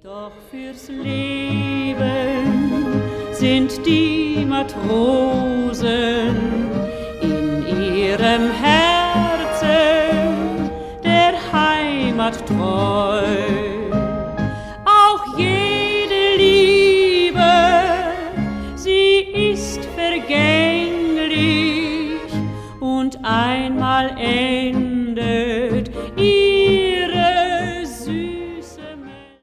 Doch fürs Leben sind die Matrosen in ihrem Herzen der Heimat treu. Auch jede Liebe, sie ist vergänglich und einmal